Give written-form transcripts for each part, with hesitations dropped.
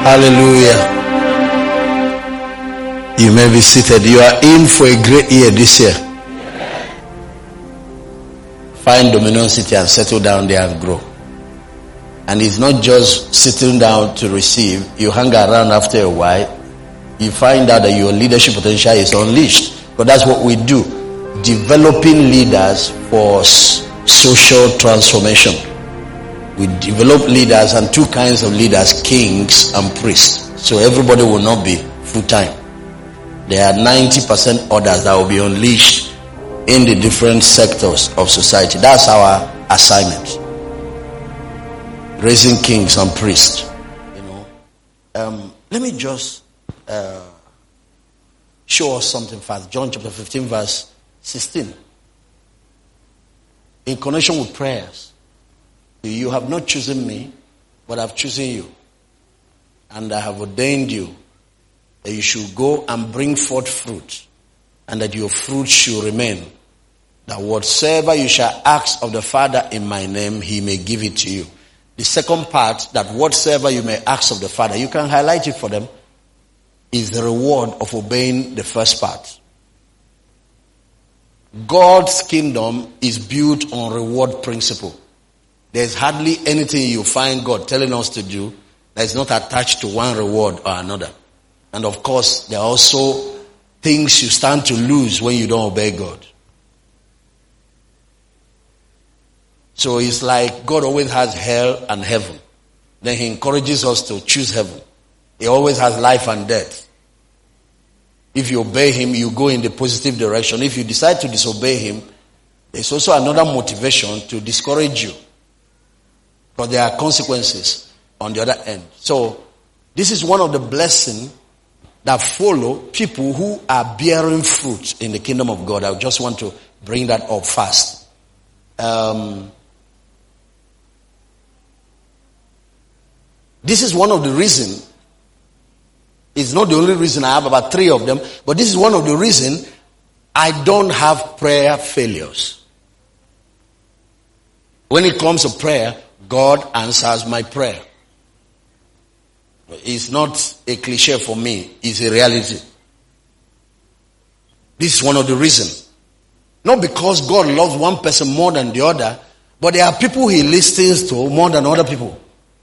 Hallelujah. You may be seated. You are in for a great year this year. Find Dominion City and settle down there and grow. And it's not just sitting down to receive. You hang around after a while. You find out that your leadership potential is unleashed. But that's what we do. Developing leaders for social transformation. We develop leaders, and two kinds of leaders, kings and priests. So everybody will not be full-time. There are 90% others that will be unleashed in the different sectors of society. That's our assignment. Raising kings and priests. Let me just show us something fast. John chapter 15 verse 16. In connection with prayers. You have not chosen me, but I've chosen you. And I have ordained you that you should go and bring forth fruit, and that your fruit should remain. That whatsoever you shall ask of the Father in my name, he may give it to you. The second part, that whatsoever you may ask of the Father, you can highlight it for them, is the reward of obeying the first part. God's kingdom is built on reward principle. There's hardly anything you find God telling us to do that is not attached to one reward or another. And of course, there are also things you stand to lose when you don't obey God. So it's like God always has hell and heaven. Then he encourages us to choose heaven. He always has life and death. If you obey him, you go in the positive direction. If you decide to disobey him, there's also another motivation to discourage you. But there are consequences on the other end. So this is one of the blessings that follow people who are bearing fruit in the kingdom of God. I just want to bring that up fast. This is one of the reasons. It's not the only reason. I have about 3 of them. But this is one of the reasons I don't have prayer failures. When it comes to prayer, God answers my prayer. It's not a cliche for me. It's a reality. This is one of the reasons. Not because God loves one person more than the other, but there are people he listens to more than other people.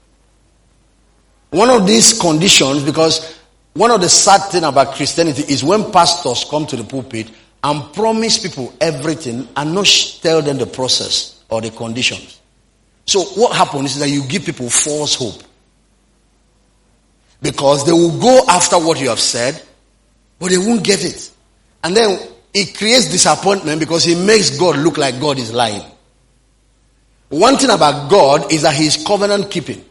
One of these conditions, because one of the sad things about Christianity is when pastors come to the pulpit and promise people everything and not tell them the process or the conditions. So what happens is that you give people false hope. Because they will go after what you have said, but they won't get it. And then it creates disappointment because it makes God look like God is lying. One thing about God is that he is covenant keeping.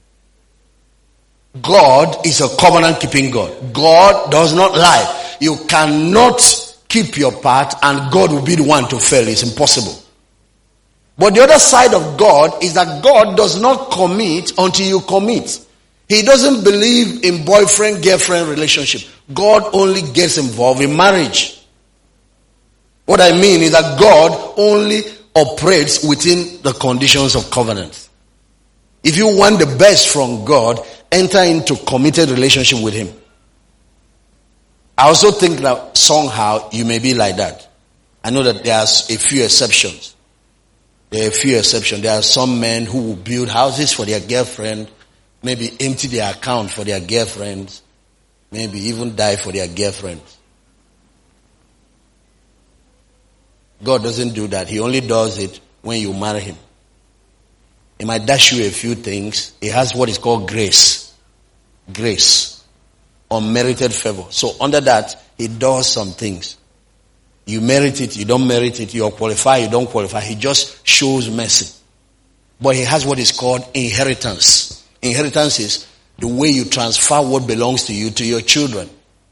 God is a covenant keeping God. God does not lie. You cannot keep your part and God will be the one to fail. It's impossible. But the other side of God is that God does not commit until you commit. He doesn't believe in boyfriend-girlfriend relationship. God only gets involved in marriage. What I mean is that God only operates within the conditions of covenant. If you want the best from God, enter into committed relationship with him. I also think that somehow you may be like that. I know that there's a few exceptions. There are a few exceptions. There are some men who will build houses for their girlfriend, maybe empty their account for their girlfriends, maybe even die for their girlfriends. God doesn't do that. He only does it when you marry him. He might dash you a few things. He has what is called grace. Grace. Unmerited favor. So under that, he does some things. You merit it, you don't merit it, you qualify, you don't qualify. He just shows mercy. But he has what is called inheritance. Inheritance is the way you transfer what belongs to you to your children.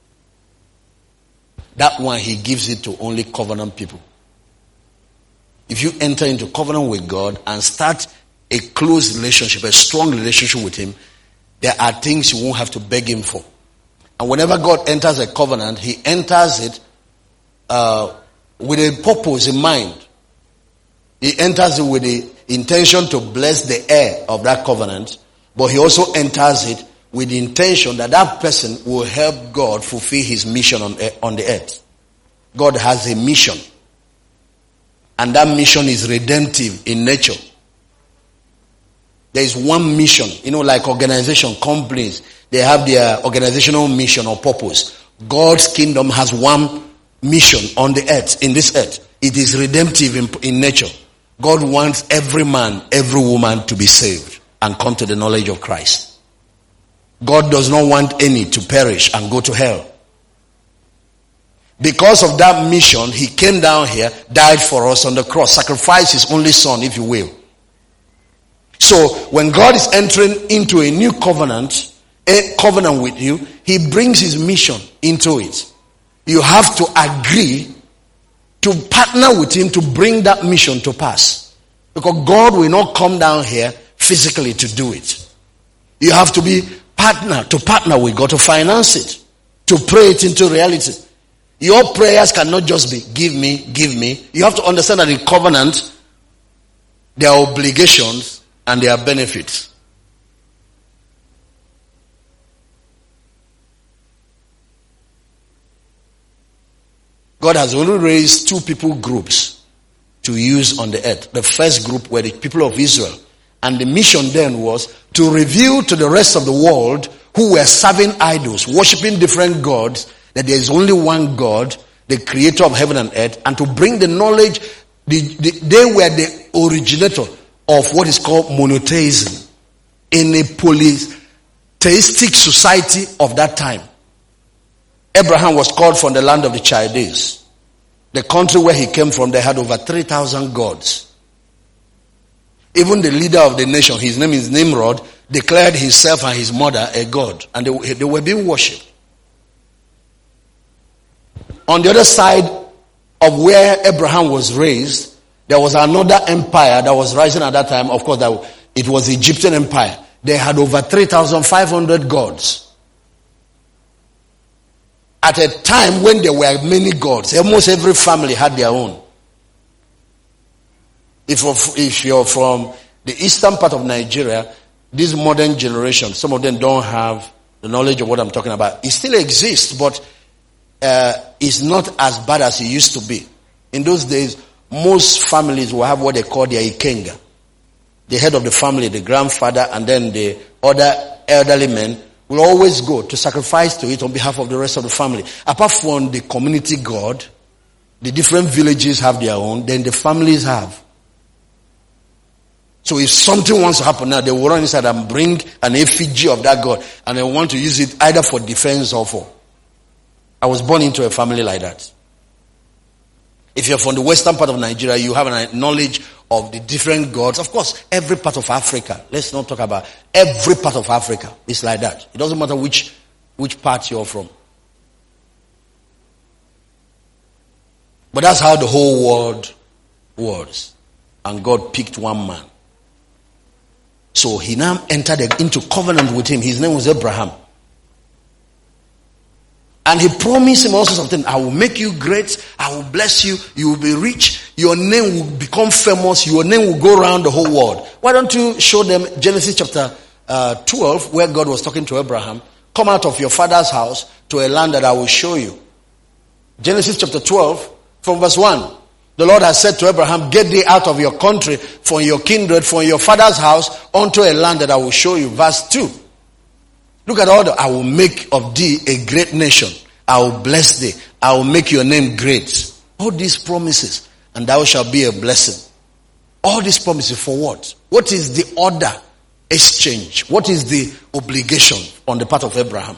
That one he gives it to only covenant people. If you enter into covenant with God and start a close relationship, a strong relationship with him, there are things you won't have to beg him for. And whenever God enters a covenant, he enters it with a purpose in mind. He enters it with the intention to bless the heir of that covenant, but he also enters it with the intention that that person will help God fulfill his mission on the earth. God has a mission. And that mission is redemptive in nature. There is one mission. Like organization, companies, they have their organizational mission or purpose. God's kingdom has one mission on the earth, in this earth. It is redemptive in nature. God wants every man, every woman to be saved and come to the knowledge of Christ. God does not want any to perish and go to hell. Because of that mission, he came down here, died for us on the cross, sacrificed his only son, if you will. So, when God is entering into a new covenant with you, he brings his mission into it. You have to agree to partner with him to bring that mission to pass. Because God will not come down here physically to do it. You have to be partner with God to finance it, to pray it into reality. Your prayers cannot just be, give me, give me. You have to understand that in covenant, there are obligations and there are benefits. God has only raised two people groups to use on the earth. The first group were the people of Israel. And the mission then was to reveal to the rest of the world who were serving idols, worshiping different gods, that there is only one God, the creator of heaven and earth, and to bring the knowledge. They were the originator of what is called monotheism in a polytheistic society of that time. Abraham was called from the land of the Chaldees. The country where he came from, they had over 3,000 gods. Even the leader of the nation, his name is Nimrod, declared himself and his mother a god. And they were being worshipped. On the other side of where Abraham was raised, there was another empire that was rising at that time. Of course, it was the Egyptian empire. They had over 3,500 gods. At a time when there were many gods, almost every family had their own. If you're from the eastern part of Nigeria, this modern generation, some of them don't have the knowledge of what I'm talking about. It still exists, but it's not as bad as it used to be. In those days, most families will have what they call their ikenga. The head of the family, the grandfather, and then the other elderly men will always go to sacrifice to it on behalf of the rest of the family. Apart from the community god, the different villages have their own, then the families have. So if something wants to happen now, they will run inside and bring an effigy of that god, and they want to use it either for defense or for. I was born into a family like that. If you're from the western part of Nigeria, you have a knowledge of the different gods. Of course, every part of Africa, let's not talk about every part of Africa, is like that. It doesn't matter which part you're from. But that's how the whole world was. And God picked one man. So he now entered into covenant with him. His name was Abraham. And he promised him also something. I will make you great. I will bless you. You will be rich. Your name will become famous. Your name will go around the whole world. Why don't you show them Genesis chapter 12, where God was talking to Abraham. Come out of your father's house to a land that I will show you. Genesis chapter 12, from verse 1. The Lord has said to Abraham, get thee out of your country, from your kindred, from your father's house, unto a land that I will show you. Verse 2. Look at all I will make of thee a great nation. I will bless thee. I will make your name great. All these promises. And thou shalt be a blessing. All these promises for what? What is the order exchange? What is the obligation on the part of Abraham?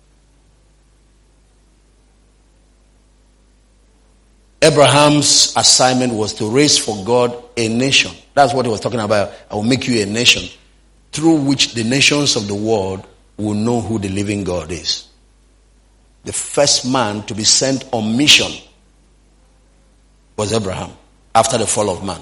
Abraham's assignment was to raise for God a nation. That's what he was talking about. I will make you a nation through which the nations of the world will know who the living God is. The first man to be sent on mission was Abraham after the fall of man.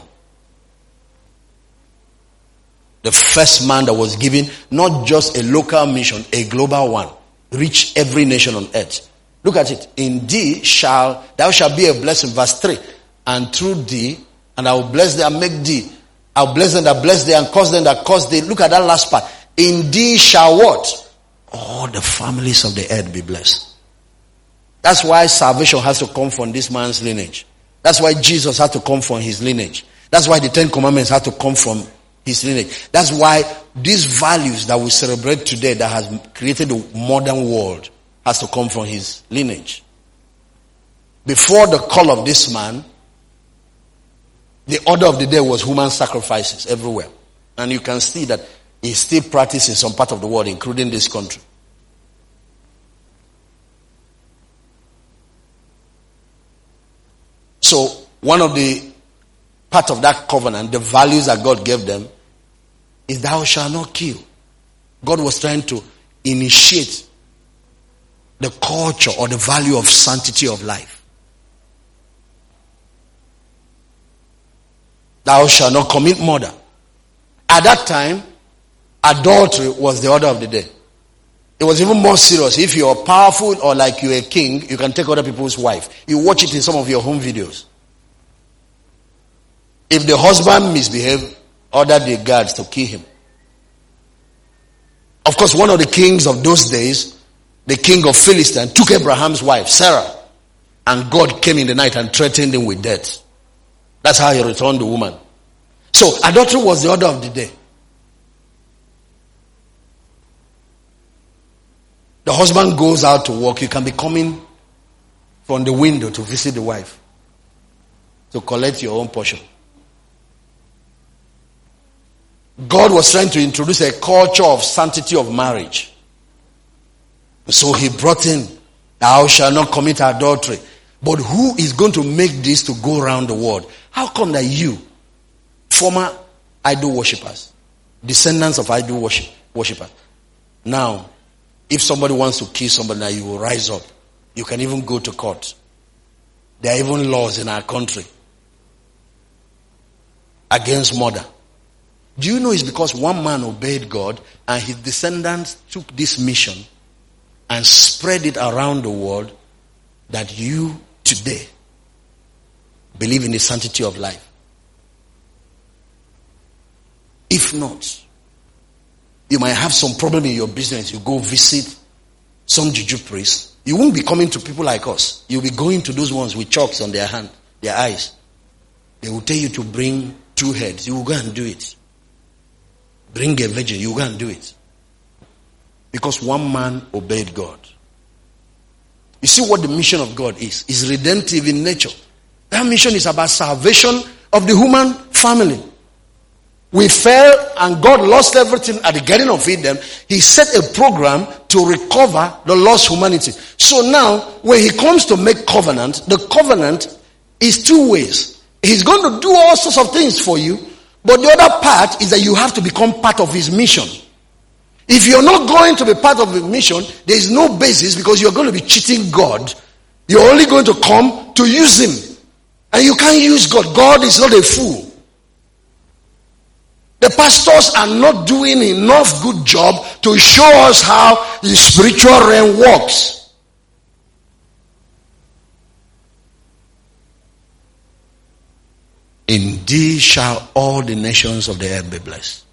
The first man that was given not just a local mission, a global one. Reach every nation on earth. Look at it. In thee thou shalt be a blessing. Verse 3. And through thee, and I will bless thee and make thee. I will bless them that bless thee and curse them that curse thee. Look at that last part. In thee shall what? all the families of the earth be blessed. That's why salvation has to come from this man's lineage. That's why Jesus had to come from his lineage. That's why the 10 Commandments had to come from his lineage. That's why these values that we celebrate today that has created the modern world has to come from his lineage. Before the call of this man, the order of the day was human sacrifices everywhere. And you can see that it's still practiced in some part of the world, including this country. So, one of the part of that covenant, the values that God gave them, is thou shalt not kill. God was trying to initiate the culture or the value of sanctity of life. Thou shalt not commit murder. At that time, adultery was the order of the day. It was even more serious. If you're powerful or like you're a king, you can take other people's wife. You watch it in some of your home videos. If the husband misbehaved, order the guards to kill him. Of course, one of the kings of those days, the king of Philistine, took Abraham's wife, Sarah. And God came in the night and threatened him with death. That's how he returned the woman. So, adultery was the order of the day. The husband goes out to work. You can be coming from the window to visit the wife, to collect your own portion. God was trying to introduce a culture of sanctity of marriage. So he brought in, thou shalt not commit adultery. But who is going to make this to go around the world? How come that you, former idol worshippers, descendants of idol worshippers, now, if somebody wants to kill somebody, now you will rise up. You can even go to court. There are even laws in our country against murder. Do you know it's because one man obeyed God and his descendants took this mission and spread it around the world that you today believe in the sanctity of life? If not, you might have some problem in your business. You go visit some juju priest. You won't be coming to people like us. You'll be going to those ones with chalks on their hand, their eyes. They will tell you to bring 2 heads. You will go and do it. Bring a virgin. You will go and do it. Because one man obeyed God. You see what the mission of God is. It's redemptive in nature. That mission is about salvation of the human family. We fell and God lost everything at the Garden of Eden. He set a program to recover the lost humanity. So now, when he comes to make covenant, the covenant is 2 ways. He's going to do all sorts of things for you, but the other part is that you have to become part of his mission. If you're not going to be part of the mission, there is no basis because you're going to be cheating God. You're only going to come to use him. And you can't use God. God is not a fool. The pastors are not doing enough good job to show us how the spiritual realm works. In thee shall all the nations of the earth be blessed.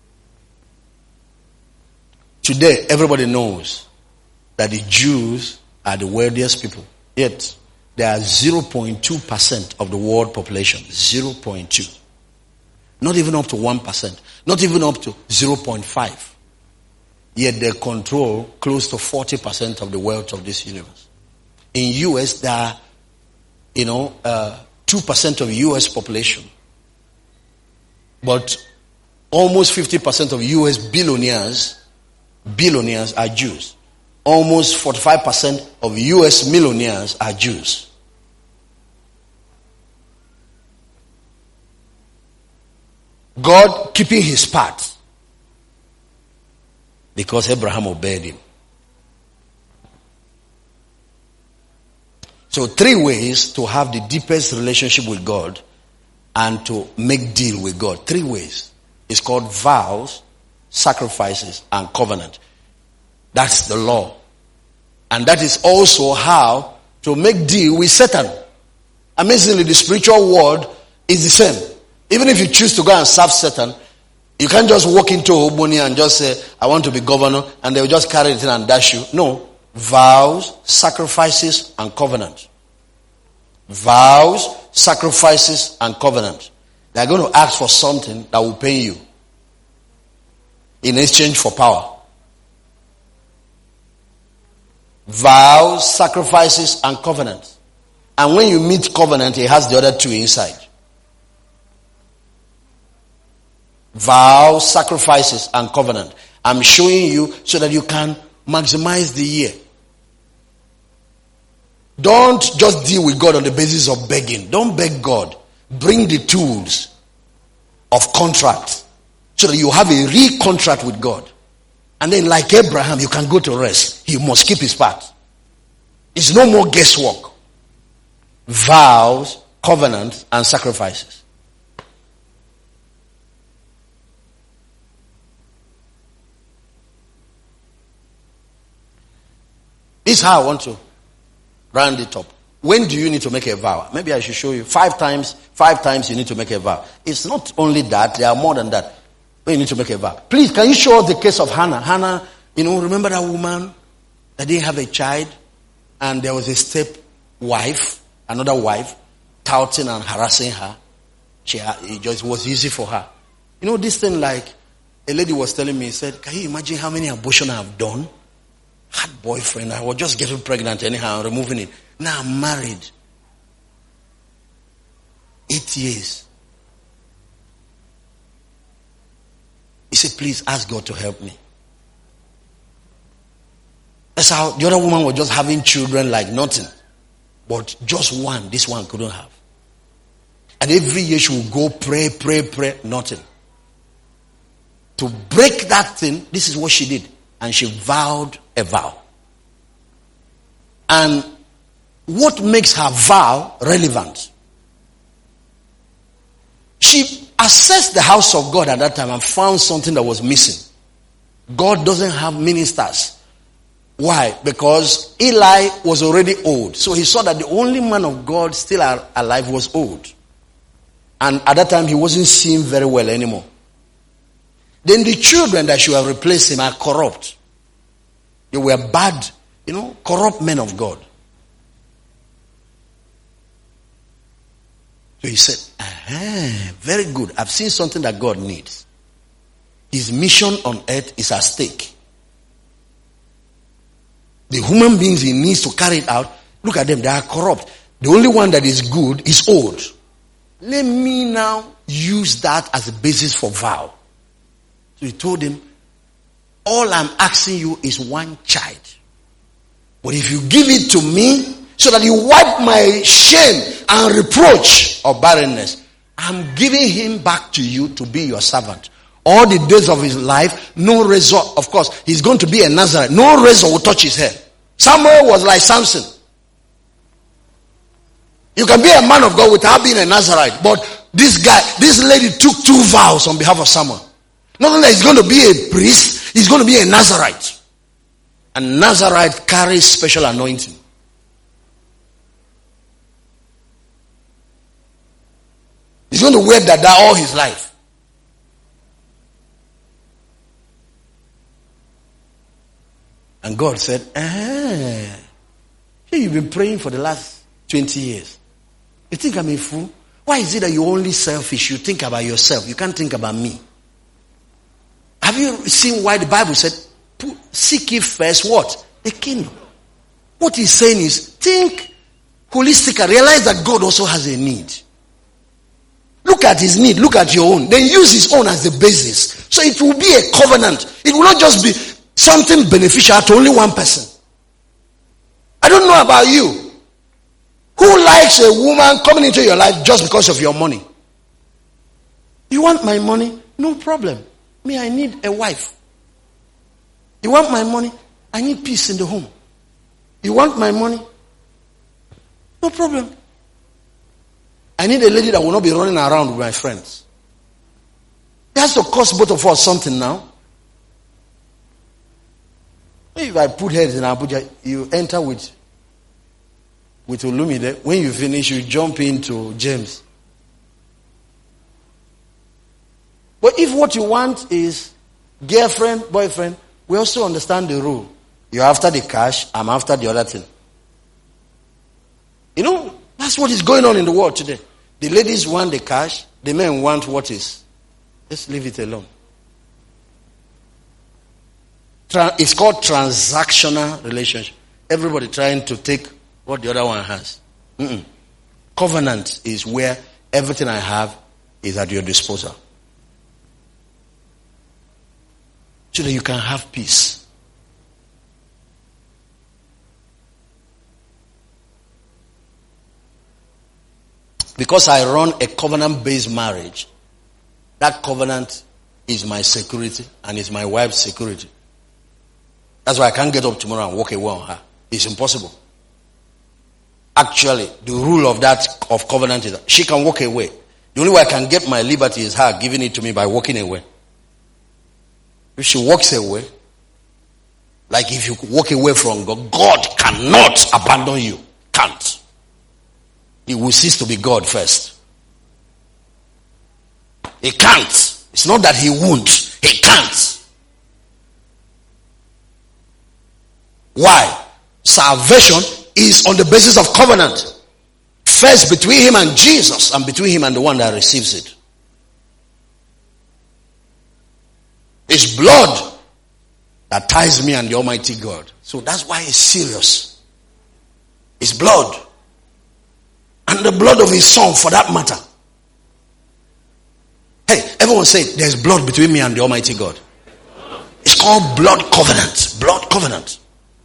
Today, everybody knows that the Jews are the wealthiest people. Yet, they are 0.2% of the world population. 0.2. Not even up to 1%. Not even up to 0.5. Yet they control close to 40% of the wealth of this universe. In US, there are, 2% of US population. But almost 50% of US billionaires are Jews. Almost 45% of US millionaires are Jews. God keeping his part because Abraham obeyed him. So 3 ways to have the deepest relationship with God and to make deal with God. 3 ways. It's called vows, sacrifices, and covenant. That's the law. And that is also how to make deal with Satan. Amazingly, the spiritual world is the same. Even if you choose to go and serve Satan, You can't just walk into Oboni and just say, I want to be governor, and they will just carry it in and dash you. No. Vows, sacrifices, and covenant. Vows, sacrifices, and covenant. They are going to ask for something that will pay you in exchange for power. Vows, sacrifices, and covenant. And when you meet covenant, it has the other two inside. Vows, sacrifices, and covenant. I'm showing you so that you can maximize the year. Don't just deal with God on the basis of begging. Don't beg God. Bring the tools of contract so that you have a real contract with God. And then like Abraham, you can go to rest. He must keep his part. It's no more guesswork. Vows, covenants, and sacrifices. This is how I want to round it up. When do you need to make a vow? Maybe I should show you. 5 times you need to make a vow. It's not only that, there are more than that. When you need to make a vow. Please, can you show us the case of Hannah? Hannah, remember that woman that didn't have a child? And there was a step-wife, another wife, touting and harassing her. It was easy for her. This thing like, a lady was telling me, said, can you imagine how many abortions I have done? Had boyfriend, I was just getting pregnant anyhow, removing it. Now I'm married. 8 years. He said, please ask God to help me. That's how the other woman was just having children like nothing. But just one, this one couldn't have. And every year she would go pray, nothing. To break that thing, this is what she did. And she vowed a vow. And what makes her vow relevant? She assessed the house of God at that time and found something that was missing. God doesn't have ministers. Why? Because Eli was already old. So he saw that the only man of God still alive was old. And at that time he wasn't seen very well anymore. Then the children that should have replaced him are corrupt. They were bad, corrupt men of God. So he said, very good. I've seen something that God needs. His mission on earth is at stake. The human beings he needs to carry it out, look at them, they are corrupt. The only one that is good is old. Let me now use that as a basis for vow. So he told him, all I'm asking you is one child. But if you give it to me, so that you wipe my shame and reproach of barrenness, I'm giving him back to you to be your servant. All the days of his life, no razor. Of course, he's going to be a Nazarite. No razor will touch his head. Samuel was like Samson. You can be a man of God without being a Nazarite. But this lady took 2 vows on behalf of Samuel. Not only he's going to be a priest, he's going to be a Nazarite. And Nazarite carries special anointing. He's going to wear that all his life. And God said, you've been praying for the last 20 years. You think I'm a fool? Why is it that you're only selfish? You think about yourself. You can't think about me. Have you seen why the Bible said, seek ye first what? The kingdom. What he's saying is, think holistically. Realize that God also has a need. Look at his need. Look at your own. Then use his own as the basis. So it will be a covenant. It will not just be something beneficial to only one person. I don't know about you. Who likes a woman coming into your life just because of your money? You want my money? No problem. Me, I need a wife. You want my money? I need peace in the home. You want my money? No problem. I need a lady that will not be running around with my friends. It has to cost both of us something now. If I put heads in Abuja, you enter with Olumide. When you finish, you jump into James. But But if what you want is girlfriend, boyfriend, we also understand the rule. You're after the cash, I'm after the other thing. You know, that's what is going on in the world today. The ladies want the cash, the men want what is. Let's leave it alone. It's called transactional relationship. Everybody trying to take what the other one has. Covenant is where everything I have is at your disposal. So that you can have peace. Because I run a covenant-based marriage, that covenant is my security and is my wife's security. That's why I can't get up tomorrow and walk away on her. It's impossible. Actually, the rule of covenant is that she can walk away. The only way I can get my liberty is her giving it to me by walking away. If she walks away, like if you walk away from God, God cannot abandon you. Can't. He will cease to be God first. He can't. It's not that he won't. He can't. Why? Salvation is on the basis of covenant. First between him and Jesus, and between him and the one that receives it. It's blood that ties me and the Almighty God. So that's why it's serious. It's blood. And the blood of his son, for that matter. Hey, everyone say, there's blood between me and the Almighty God. It's called blood covenant. Blood covenant.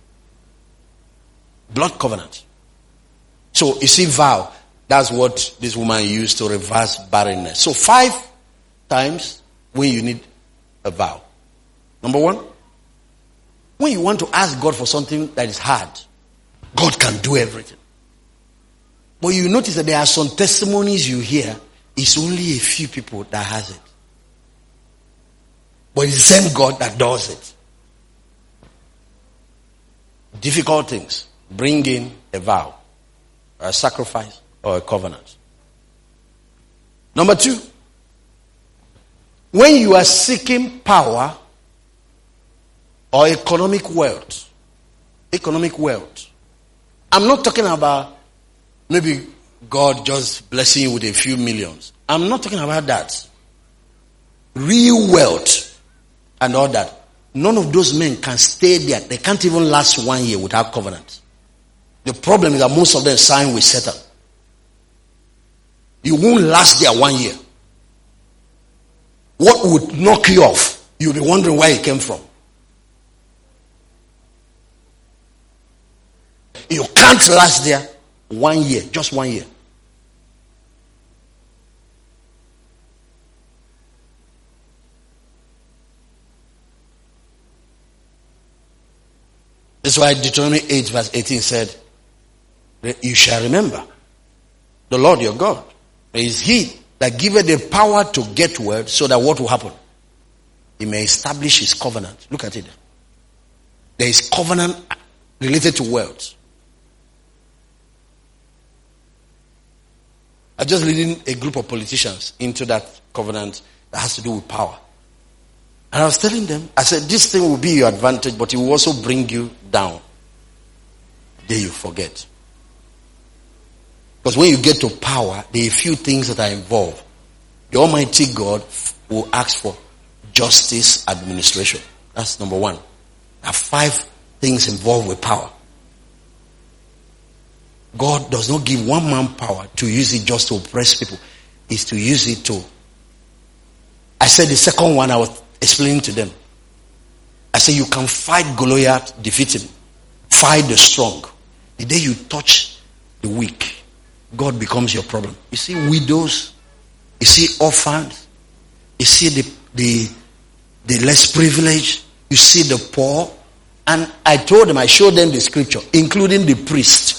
Blood covenant. So, you see, vow. That's what this woman used to reverse barrenness. So, 5 times when you need a vow. Number 1, when you want to ask God for something that is hard, God can do everything. But you notice that there are some testimonies you hear, it's only a few people that has it. But it's the same God that does it. Difficult things. Bring in a vow, or a sacrifice, or a covenant. Number 2, when you are seeking power or economic wealth, I'm not talking about maybe God just blessing you with a few millions. I'm not talking about that. Real wealth and all that. None of those men can stay there. They can't even last 1 year without covenant. The problem is that most of them sign with Satan. You won't last there 1 year. What would knock you off? You'll be wondering where it came from. You can't last there 1 year, just 1 year. That's why Deuteronomy 8 verse 18 said, you shall remember the Lord your God. It is he that giveth the power to get word, so that what will happen? He may establish his covenant. Look at it. There is covenant related to wealth. I'm just leading a group of politicians into that covenant that has to do with power. And I was telling them, I said, this thing will be your advantage, but it will also bring you down. Then you forget. Because when you get to power, there are a few things that are involved. The Almighty God will ask for justice administration. That's number 1. There are 5 things involved with power. God does not give one man power to use it just to oppress people. It's to use it to. I said the second one I was explaining to them. I said you can fight Goliath, defeat him. Fight the strong. The day you touch the weak, God becomes your problem. You see widows, you see orphans, you see the less privileged, you see the poor. And I told them, I showed them the scripture, including the priest.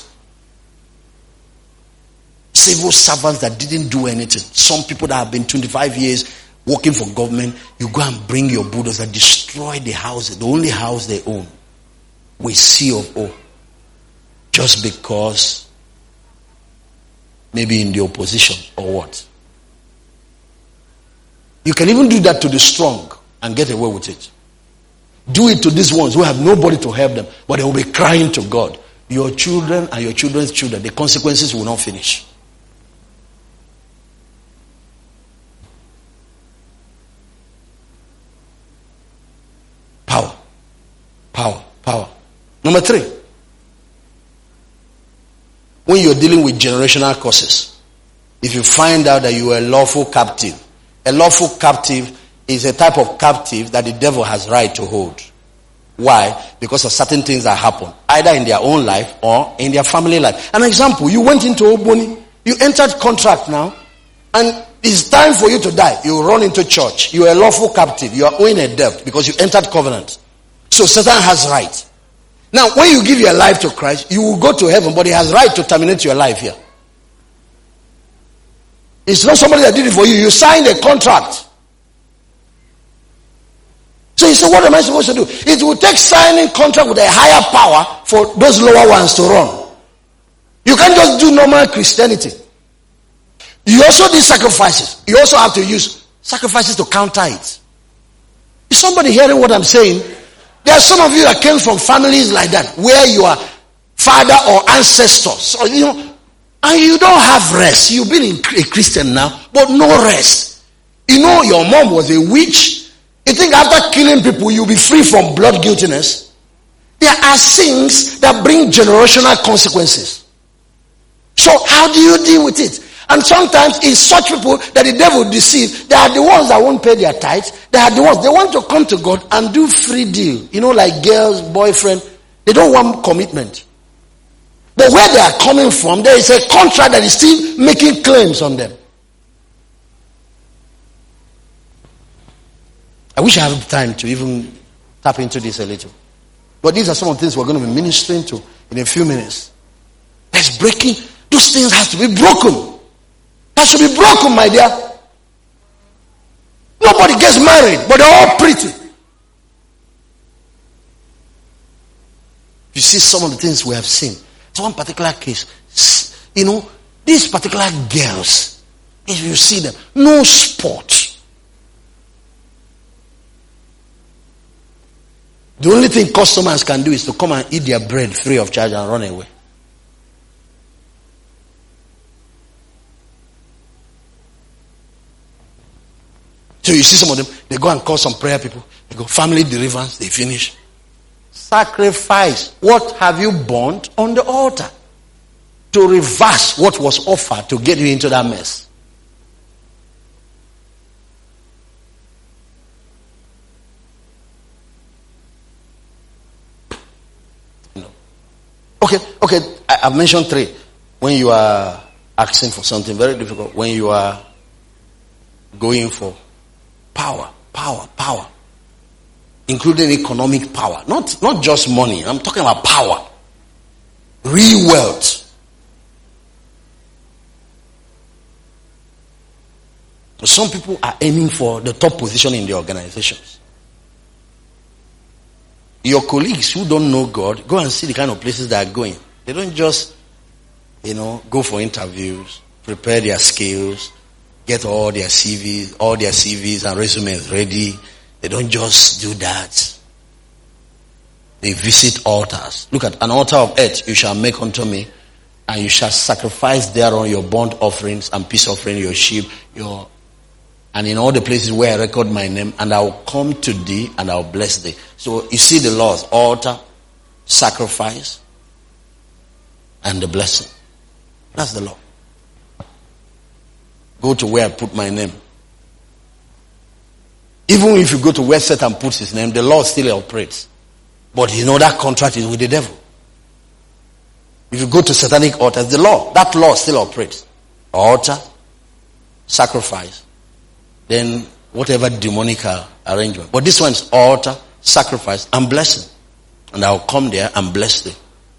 Civil servants that didn't do anything. Some people that have been 25 years working for government, you go and bring your bulldozer, destroy the house, the only house they own, with C of O. Just because maybe in the opposition or what. You can even do that to the strong and get away with it. Do it to these ones who have nobody to help them, but they will be crying to God. Your children and your children's children, the consequences will not finish. Power. Power. Power. Number 3. When you're dealing with generational curses, if you find out that you are a lawful captive is a type of captive that the devil has right to hold. Why? Because of certain things that happen, either in their own life or in their family life. An example, you went into Oboni, you entered contract now, and it's time for you to die. You run into church. You are a lawful captive. You are owing a debt because you entered covenant. So Satan has right. Now, when you give your life to Christ, you will go to heaven, but he has right to terminate your life here. It's not somebody that did it for you. You signed a contract. So you say, what am I supposed to do? It will take signing contract with a higher power for those lower ones to run. You can't just do normal Christianity. You also need sacrifices. You also have to use sacrifices to counter it. Is somebody hearing what I'm saying? There are some of you that came from families like that, where you are father or ancestors. So, and you don't have rest. You've been a Christian now, but no rest. Your mom was a witch. You think after killing people, you'll be free from blood guiltiness? There are sins that bring generational consequences. So how do you deal with it? And sometimes it's such people that the devil deceives. They are the ones that won't pay their tithes. They are the ones, they want to come to God and do free deal. Like girls, boyfriend. They don't want commitment. But where they are coming from, there is a contract that is still making claims on them. I wish I had time to even tap into this a little. But these are some of the things we're going to be ministering to in a few minutes. There's breaking. Those things have to be broken. That should be broken, my dear. Nobody gets married, but they're all pretty. You see some of the things we have seen. It's one particular case. These particular girls, if you see them, no sport. The only thing customers can do is to come and eat their bread free of charge and run away. So you see some of them, they go and call some prayer people. They go, family deliverance, they finish. Sacrifice. What have you burnt on the altar? To reverse what was offered to get you into that mess. No. Okay. I've mentioned 3. When you are asking for something very difficult. When you are going for power. Including economic power. Not just money. I'm talking about power. Real wealth. Some people are aiming for the top position in the organizations. Your colleagues who don't know God, go and see the kind of places they are going. They don't just, go for interviews, prepare their skills, get all their CVs and resumes ready. They don't just do that. They visit altars. Look at an altar of earth you shall make unto me, and you shall sacrifice thereon your burnt offerings and peace offering, your sheep, and in all the places where I record my name, and I will come to thee and I will bless thee. So you see the laws: altar, sacrifice, and the blessing. That's the law. Go to where I put my name. Even if you go to where Satan puts his name, the law still operates. But that contract is with the devil. If you go to satanic altars, that law still operates. Altar, sacrifice, then whatever demonic arrangement. But this one is altar, sacrifice, and blessing. And I'll come there and bless thee.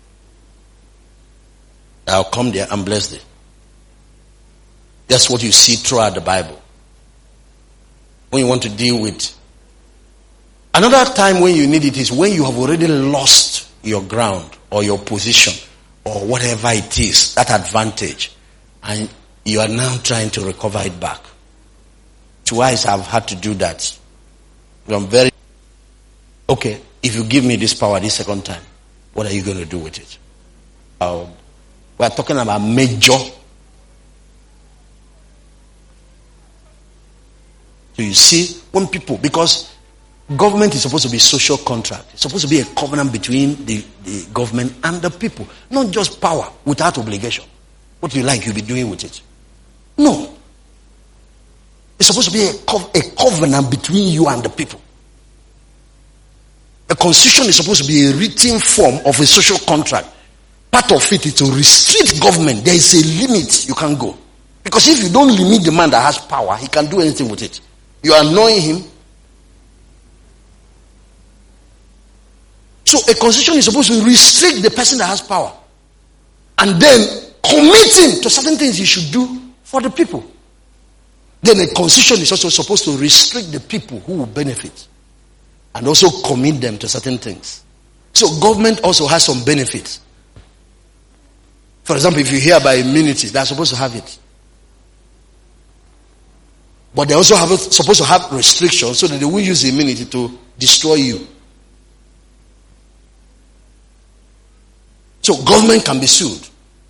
I'll come there and bless thee. That's what you see throughout the Bible. When you want to deal with. Another time when you need it is when you have already lost your ground or your position or whatever it is, that advantage, and you are now trying to recover it back. Twice I've had to do that. I'm very... Okay, if you give me this power this second time, what are you going to do with it? We're talking about major. So you see, when people, because government is supposed to be social contract. It's supposed to be a covenant between the government and the people. Not just power without obligation. What you like, you'll be doing with it. No. It's supposed to be a covenant between you and the people. A constitution is supposed to be a written form of a social contract. Part of it is to restrict government. There is a limit you can go. Because if you don't limit the man that has power, he can do anything with it. You are annoying him. So a constitution is supposed to restrict the person that has power. And then commit him to certain things he should do for the people. Then a constitution is also supposed to restrict the people who will benefit. And also commit them to certain things. So government also has some benefits. For example, if you hear about immunity, they're supposed to have it. But they also supposed to have restrictions so that they won't use the immunity to destroy you. So government can be sued.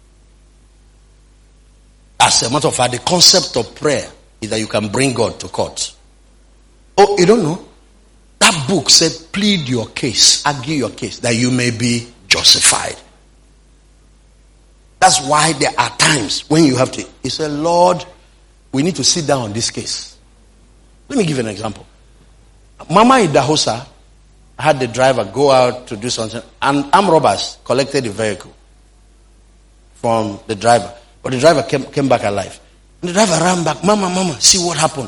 As a matter of fact, the concept of prayer is that you can bring God to court. Oh, you don't know? That book said, plead your case, argue your case, that you may be justified. That's why there are times when you have to, you say, Lord, we need to sit down on this case. Let me give you an example. Mama Idahosa had the driver go out to do something, and armed robbers collected the vehicle from the driver. But the driver came back alive. And the driver ran back, Mama, see what happened.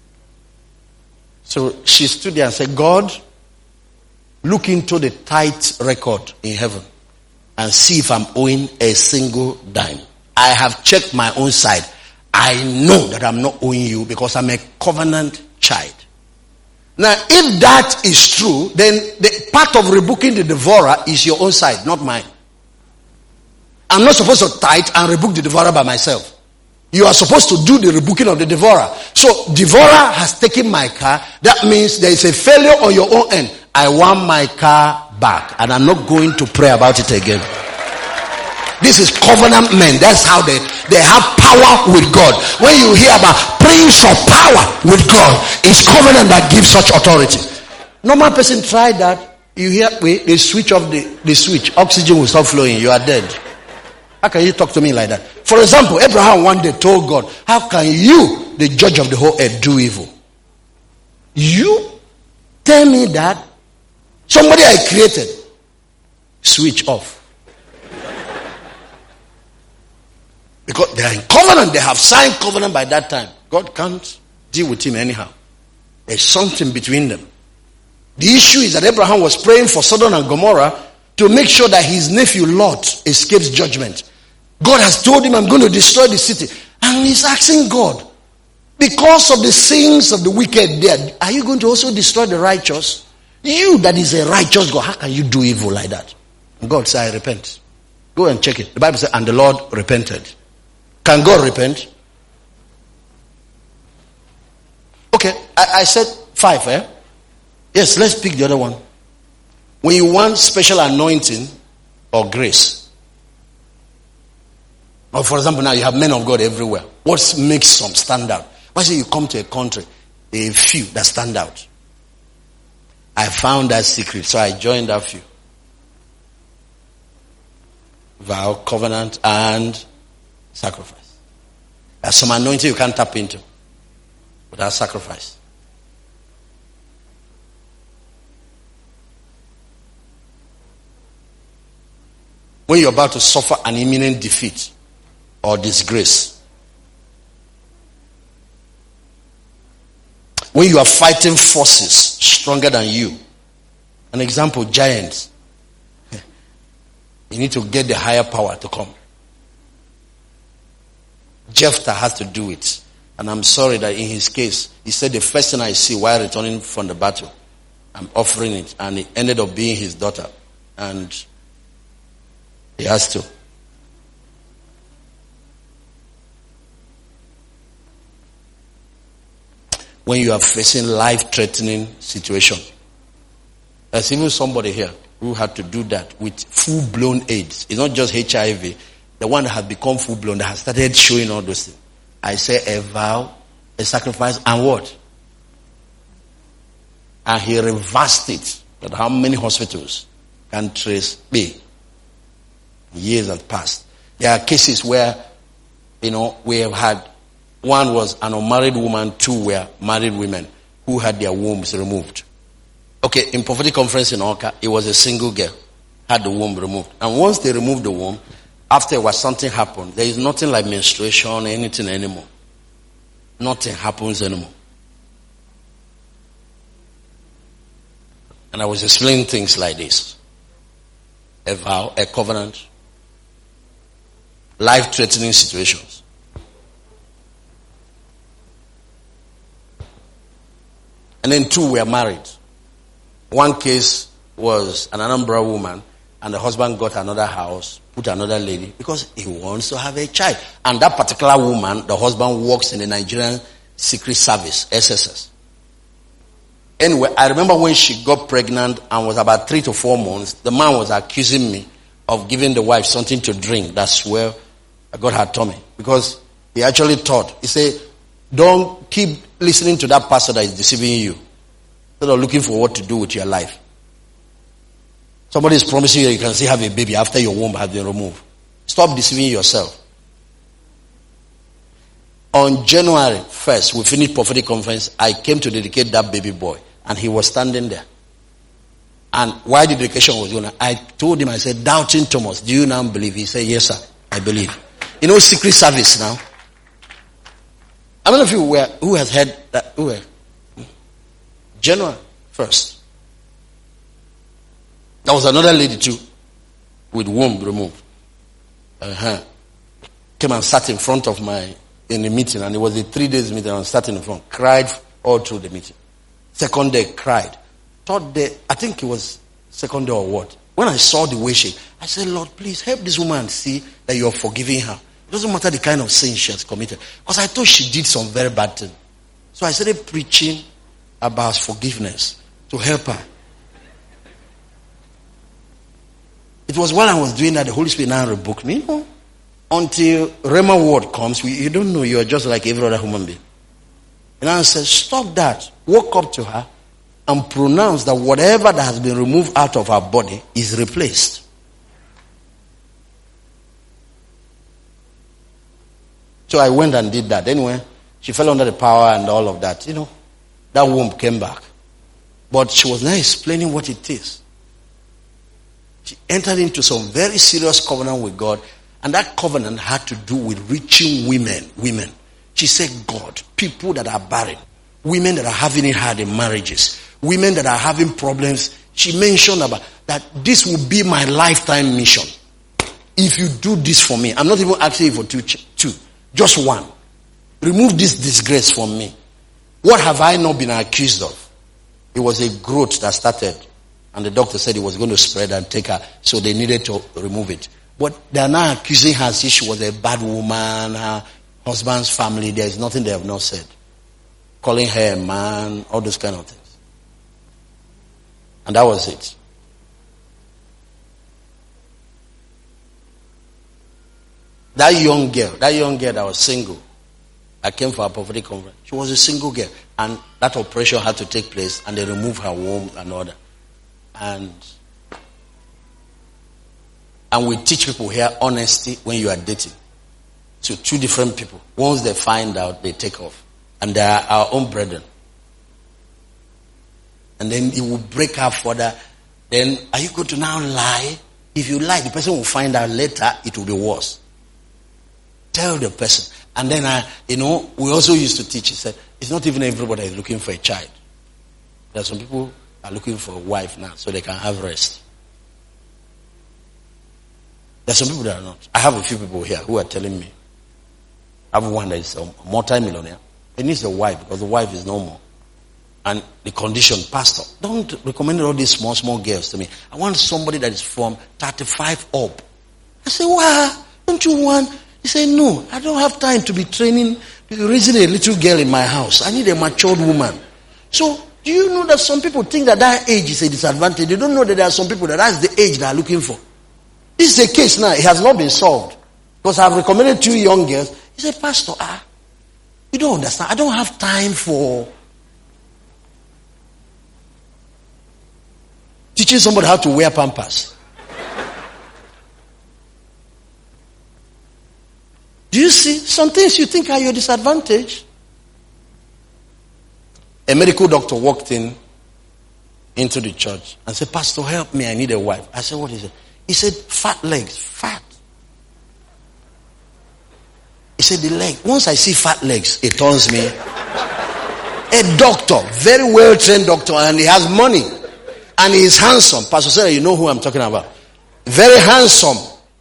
So she stood there and said, God, look into the tithe record in heaven and see if I'm owing a single dime. I have checked my own side. I know that I'm not owing you because I'm a covenant child. Now, if that is true, then the part of rebuking the devourer is your own side, not mine. I'm not supposed to tithe and rebuke the devourer by myself. You are supposed to do the rebuking of the devourer. So, devourer has taken my car. That means there is a failure on your own end. I want my car back. And I'm not going to pray about it again. This is covenant men. That's how they have power with God. When you hear about praying for power with God, it's covenant that gives such authority. Normal person try that. You hear, they switch off the switch. Oxygen will stop flowing. You are dead. How can you talk to me like that? For example, Abraham one day told God, how can you, the judge of the whole earth, do evil? You tell me that somebody I created, switch off. Because they are in covenant, they have signed covenant by that time. God can't deal with him anyhow. There's something between them. The issue is that Abraham was praying for Sodom and Gomorrah to make sure that his nephew Lot escapes judgment. God has told him, I'm going to destroy the city. And he's asking God, because of the sins of the wicked there, are you going to also destroy the righteous? You that is a righteous God, how can you do evil like that? And God said, I repent. Go and check it. The Bible says, and the Lord repented. Can God repent? Okay, I said 5, eh? Yes, let's pick the other one. When you want special anointing or grace, or for example, now you have men of God everywhere. What makes some stand out? Why say you come to a country, a few that stand out? I found that secret, so I joined that few. Vow, covenant, and sacrifice. There's some anointing you can't tap into without sacrifice. When you're about to suffer an imminent defeat or disgrace, when you are fighting forces stronger than you, an example, giants, you need to get the higher power to come. Jephthah has to do it. And I'm sorry that in his case, he said the first thing I see while returning from the battle, I'm offering it. And it ended up being his daughter. And he has to. when you are facing life-threatening situation. There's even somebody here who had to do that with full-blown AIDS. It's not just HIV. The one that has become full-blown, that has started showing all those things. I say a vow, a sacrifice, and what? And he reversed it. But how many hospitals can trace me? Years have passed. There are cases where, we have had, one was an unmarried woman, two were married women who had their wombs removed. Okay, in prophetic conference in Oka, it was a single girl, had the womb removed. And once they removed the womb, afterwards something happened. There is nothing like menstruation or anything anymore. Nothing happens anymore. And I was explaining things like this. A vow, a covenant, life-threatening situations. And then two were married. One case was an Anambra woman, and the husband got another house, put another lady, because he wants to have a child. And that particular woman, the husband works in the Nigerian Secret Service, SSS. Anyway, I remember when she got pregnant and was about 3 to 4 months, the man was accusing me of giving the wife something to drink. That's where I got her tummy. Because he actually thought, he said, don't keep listening to that pastor that is deceiving you. Instead of looking for what to do with your life. Somebody is promising you can still have a baby after your womb has been removed. Stop deceiving yourself. On January 1st, we finished prophetic conference. I came to dedicate that baby boy. And he was standing there. And while the dedication was going on, I told him, I said, Doubting Thomas, do you now believe? He said, yes, sir, I believe. Secret Service now. How many of you who has heard that? January 1st. There was another lady too, with womb removed. Came and sat in front of in the meeting, and it was a 3 days meeting. I was sat in the front, cried all through the meeting. Second day, cried. Third day, I think it was second day or what. When I saw the way I said, Lord, please help this woman see that you are forgiving her. It doesn't matter the kind of sin she has committed. Because I thought she did some very bad thing. So I started preaching about forgiveness to help her. It was while I was doing that, the Holy Spirit now rebuked me. Until Rhema word comes, you don't know, you are just like every other human being. And I said, stop that. Walk up to her and pronounce that whatever that has been removed out of her body is replaced. So I went and did that. Anyway, she fell under the power and all of that. That womb came back. But she was now explaining what it is. She entered into some very serious covenant with God. And that covenant had to do with reaching women. She said, God, people that are barren, women that are having it hard in marriages, women that are having problems. She mentioned about that this will be my lifetime mission. If you do this for me, I'm not even asking you for two, just one. Remove this disgrace from me. What have I not been accused of? It was a growth that started, and the doctor said it was going to spread and take her, so they needed to remove it. But they are now accusing her as if she was a bad woman, her husband's family. There is nothing they have not said. Calling her a man, all those kind of things. And that was it. That young girl that was single, I came for a prophetic conference. She was a single girl. And that operation had to take place, and they removed her womb and all that. And we teach people here honesty when you are dating. So two different people. Once they find out, they take off. And they are our own brethren. And then it will break up further. Then, are you going to now lie? If you lie, the person will find out later, it will be worse. Tell the person. And then, we also used to teach, he said, it's not even everybody is looking for a child. There are some people are looking for a wife now, so they can have rest. There are some people that are not. I have a few people here who are telling me. I have one that is a multi-millionaire. He needs a wife because the wife is no more. And the condition, pastor, don't recommend all these small girls to me. I want somebody that is from 35 up. I say, why? Don't you want? He said, no, I don't have time to be training raising a little girl in my house. I need a matured woman. So, do you know that some people think that age is a disadvantage? They don't know that there are some people that's the age they are looking for. This is a case now. It has not been solved. Because I've recommended 2 young girls. He said, Pastor, you don't understand. I don't have time for teaching somebody how to wear pampers. Do you see? Some things you think are your disadvantage. A medical doctor walked into the church and said, Pastor, help me. I need a wife. I said, what is it? He said, fat legs. Fat. He said, the leg. Once I see fat legs, it turns me. A doctor, very well-trained doctor, and he has money. And he is handsome. Pastor Sarah, you know who I'm talking about. Very handsome.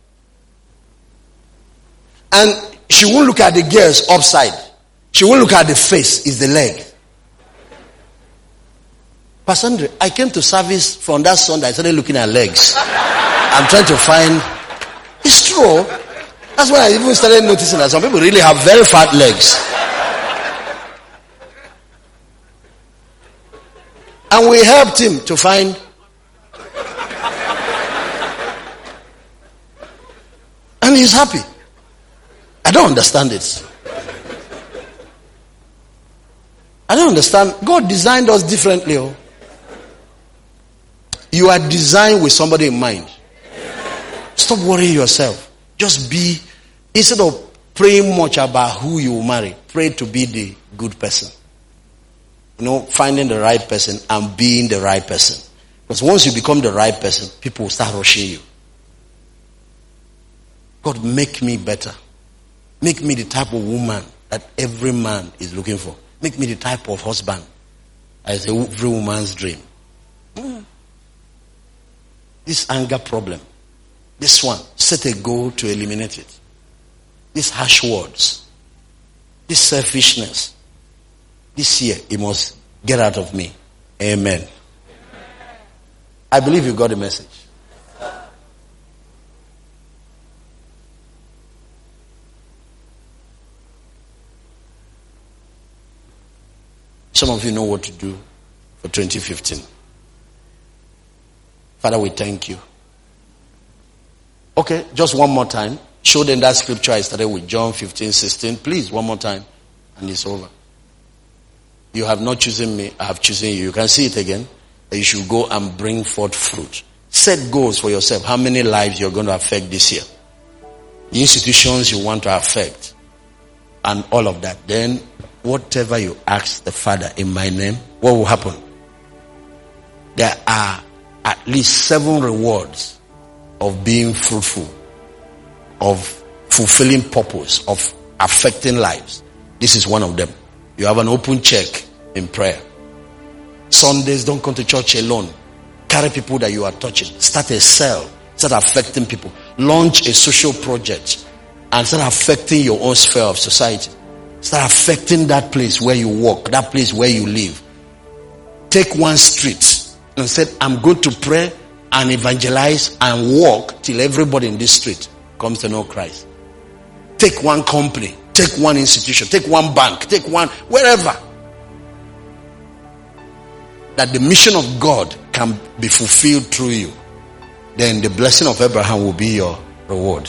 And she won't look at the girls upside. She won't look at the face. It's the leg. Pastor Andre, I came to service from that Sunday. I started looking at legs. I'm trying to find. It's true. That's when I even started noticing that some people really have very fat legs. And we helped him to find. And he's happy. I don't understand it. I don't understand. God designed us differently. Oh. You are designed with somebody in mind. Stop worrying yourself. Just be, instead of praying much about who you will marry, pray to be the good person. You know, finding the right person and being the right person. Because once you become the right person, people will start rushing you. God, make me better. Make me the type of woman that every man is looking for. Make me the type of husband as every woman's dream. This anger problem. This one, set a goal to eliminate it. These harsh words. This selfishness. This year, it must get out of me. Amen. I believe you got the message. Some of you know what to do for 2015. Father, we thank you. Okay, just one more time. Show them that scripture I started with, John 15:16. Please, one more time. And it's over. You have not chosen me, I have chosen you. You can see it again. That you should go and bring forth fruit. Set goals for yourself. How many lives you're going to affect this year. The institutions you want to affect. And all of that. Then, whatever you ask the Father in my name, what will happen? There are at least 7 rewards of being fruitful, of fulfilling purpose, of affecting lives. This is one of them. You have an open check in prayer. Sundays, don't come to church alone. Carry people that you are touching. Start a cell. Start affecting people. Launch a social project and start affecting your own sphere of society. Start affecting that place where you walk, that place where you live. Take one street and say, I'm going to pray and evangelize and walk till everybody in this street comes to know Christ. Take one company, take one institution, take one bank, take one, wherever. That the mission of God can be fulfilled through you. Then the blessing of Abraham will be your reward.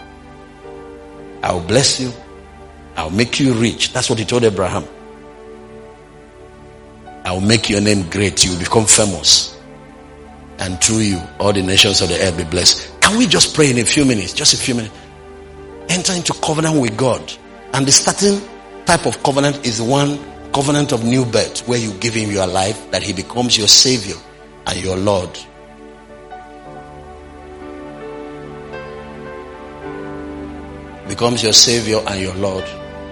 I will bless you. I'll make you rich. That's what he told Abraham. I will make your name great. You will become famous. And through you, all the nations of the earth be blessed. Can we just pray in a few minutes? Just a few minutes. Enter into covenant with God. And the starting type of covenant is the one covenant of new birth, where you give him your life, that he becomes your savior and your Lord. Becomes your savior and your Lord.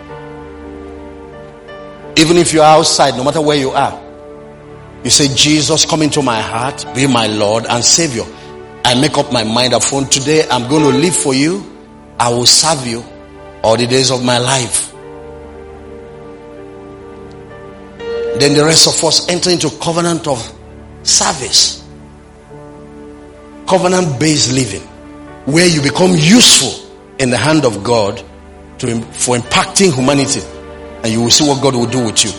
Even if you're outside, no matter where you are, you say, Jesus, come into my heart, be my Lord and Savior. I make up my mind that from today I'm going to live for you. I will serve you all the days of my life. Then the rest of us enter into covenant of service. Covenant-based living, where you become useful in the hand of God for impacting humanity And you will see what God will do with you.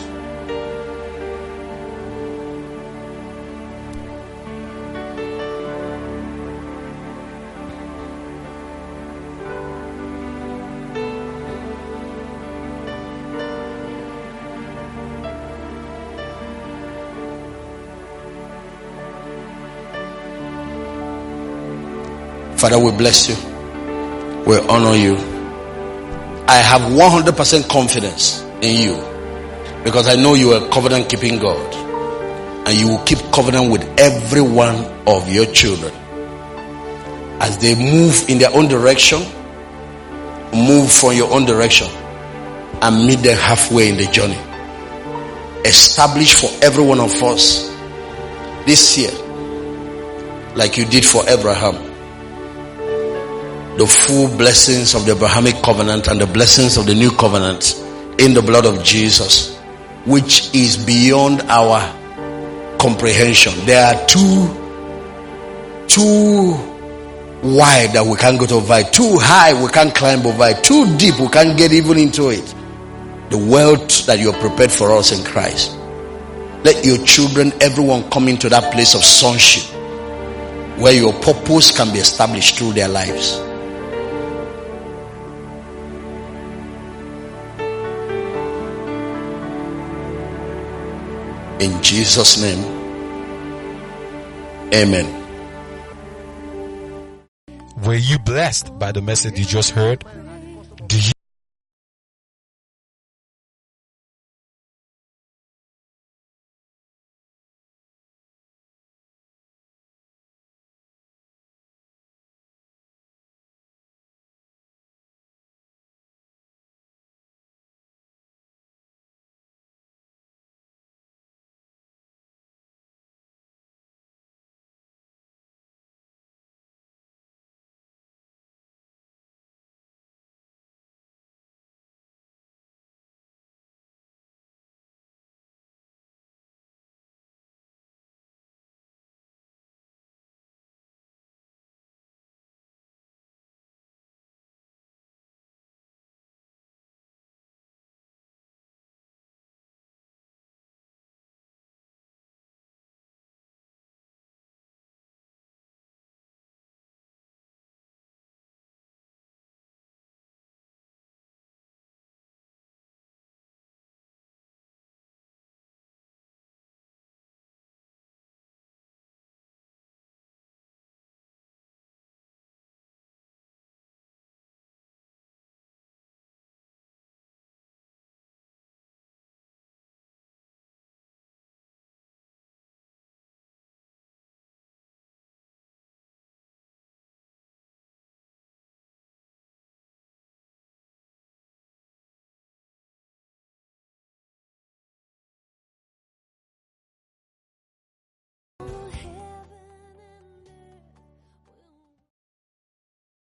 Father, we bless you. We honor you. I have 100% confidence in you because I know you are a covenant keeping God, and you will keep covenant with every one of your children as they move in their own direction. Move from your own direction and meet them halfway in the journey. Establish for every one of us this year, like you did for Abraham, the full blessings of the Abrahamic covenant and the blessings of the new covenant in the blood of Jesus, which is beyond our comprehension. There are too wide that we can't go to over it, too high we can't climb over it, too deep we can't get even into it. The wealth that you have prepared for us in Christ. Let your children, everyone, come into that place of sonship where your purpose can be established through their lives. In Jesus' name, amen. Were you blessed by the message you just heard?